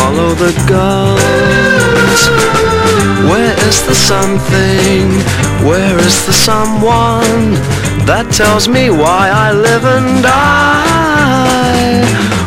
follow the gulls. Where is the something? Where is the someone that tells me why I live and die?